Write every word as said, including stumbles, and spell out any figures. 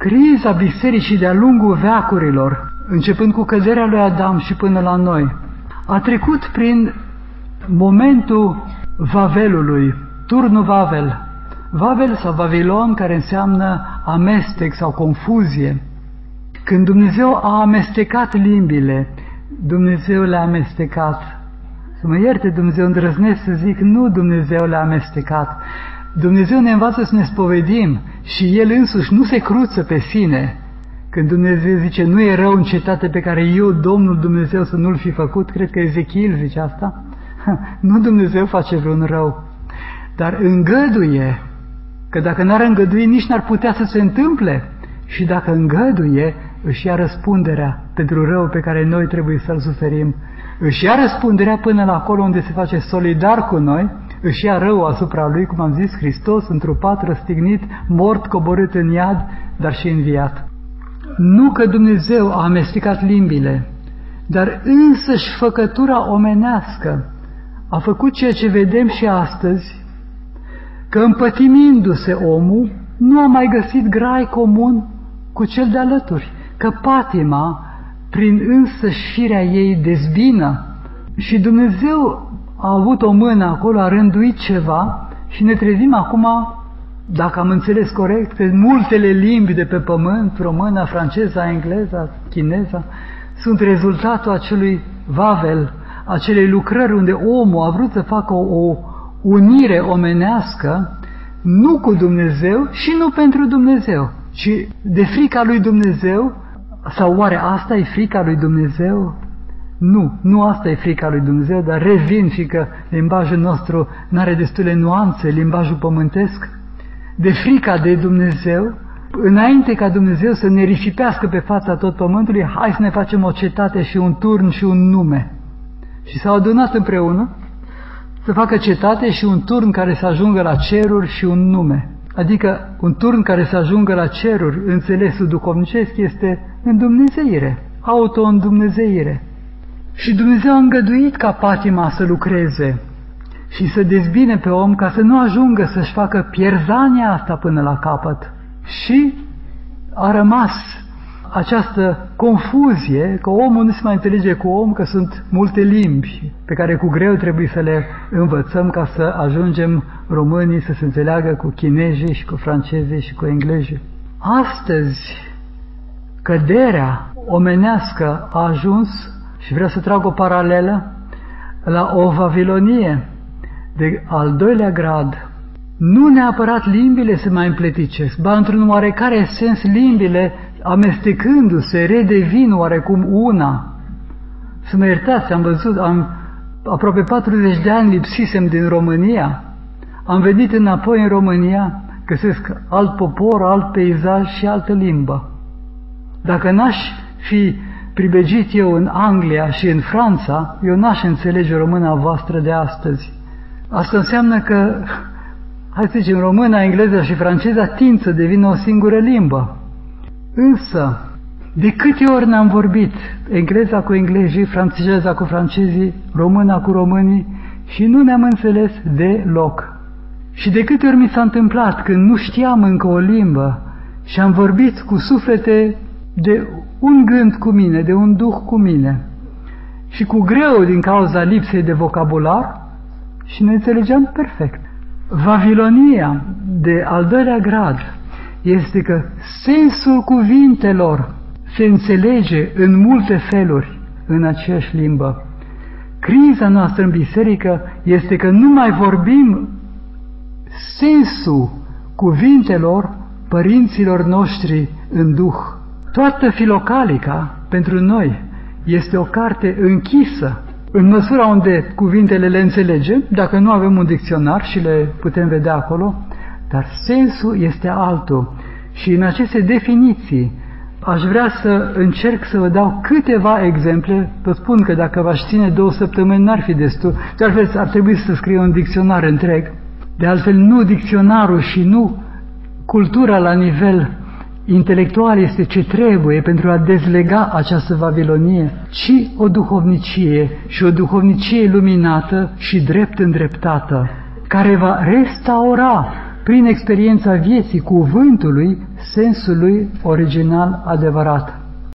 Criza bisericii de-a lungul veacurilor, începând cu căderea lui Adam și până la noi, a trecut prin momentul Vavelului, turnul Vavel. Vavel sau Vavilon, care înseamnă amestec sau confuzie. Când Dumnezeu a amestecat limbile, Dumnezeu le-a amestecat. Să mă ierte Dumnezeu, îndrăznesc să zic, nu Dumnezeu le-a amestecat. Dumnezeu ne învață să ne spovedim și El însuși nu se cruță pe sine. Când Dumnezeu zice, nu e rău în cetate pe care eu, Domnul Dumnezeu, să nu-l fi făcut, cred că Ezechiel zice asta, nu Dumnezeu face vreun rău, dar îngăduie, că dacă n-ar îngădui, nici n-ar putea să se întâmple. Și dacă îngăduie, își ia răspunderea pentru rău pe care noi trebuie să-l suferim. Își ia răspunderea până la acolo unde se face solidar cu noi, își ia rău asupra lui, cum am zis, Hristos, întrupat, răstignit, mort, coborât în iad, dar și înviat. Nu că Dumnezeu a amestecat limbile, dar însăși făcătura omenească a făcut ceea ce vedem și astăzi, că împătimindu-se omul, nu a mai găsit grai comun cu cel de alături, că patima, prin însăși firea ei, dezbină. Și Dumnezeu a avut o mână acolo, a rânduit ceva și ne trezim acum, dacă am înțeles corect, că multele limbi de pe pământ, româna, franceza, engleza, chineza, sunt rezultatul acelui Vavel, acelei lucrări unde omul a vrut să facă o, o unire omenească, nu cu Dumnezeu și nu pentru Dumnezeu, ci de frica lui Dumnezeu. Sau oare asta e frica lui Dumnezeu? Nu, nu asta e frica lui Dumnezeu, dar revin, fiindcă limbajul nostru n-are destule nuanțe, limbajul pământesc, de frica de Dumnezeu, înainte ca Dumnezeu să ne risipească pe fața tot pământului, hai să ne facem o cetate și un turn și un nume. Și s-au adunat împreună să facă cetate și un turn care să ajungă la ceruri și un nume. Adică un turn care să ajungă la ceruri, înțelesul duhovnicesc, este îndumnezeire, auto-îndumnezeire. Și Dumnezeu a îngăduit ca patima să lucreze și să dezbine pe om ca să nu ajungă să-și facă pierzania asta până la capăt. Și a rămas această confuzie, că omul nu se mai înțelege cu om, că sunt multe limbi pe care cu greu trebuie să le învățăm ca să ajungem românii să se înțeleagă cu chinezii și cu francezii și cu englezii. Astăzi, căderea omenească a ajuns, și vreau să trag o paralelă, la o Vavilonie de al doilea grad. Nu neapărat limbile se mai împleticesc, ba într-un oarecare sens limbile, amestecându-se, redevin oarecum una. Să mă iertați, am văzut, am aproape patruzeci de ani lipsisem din România, am venit înapoi în România, găsesc alt popor, alt peisaj și altă limbă. Dacă n-aș fi pribegit eu în Anglia și în Franța, eu n-aș înțelege româna voastră de astăzi. Asta înseamnă că, hai să zicem, româna, engleza și franceza tind să devină o singură limbă. Însă, de câte ori n-am vorbit engleza cu englezii, franceza cu francezii, româna cu românii și nu ne-am înțeles deloc. Și de câte ori mi s-a întâmplat când nu știam încă o limbă și am vorbit cu suflete de un gând cu mine, de un duh cu mine și cu greu din cauza lipsei de vocabular și ne înțelegeam perfect. Vavilonia de al doilea grad este că sensul cuvintelor se înțelege în multe feluri în aceeași limbă. Criza noastră în biserică este că nu mai vorbim sensul cuvintelor părinților noștri în duh. Toată Filocalica, pentru noi, este o carte închisă, în măsura unde cuvintele le înțelegem, dacă nu avem un dicționar și le putem vedea acolo, dar sensul este altul. Și în aceste definiții aș vrea să încerc să vă dau câteva exemple. Vă spun că dacă v-aș ține două săptămâni n-ar fi destul, de altfel ar trebui să scriu un dicționar întreg. De altfel nu dicționarul și nu cultura la nivel intelectual este ce trebuie pentru a dezlega această Vavilonie, ci o duhovnicie și o duhovnicie luminată și drept îndreptată, care va restaura prin experiența vieții cuvântului, sensul lui original adevărat.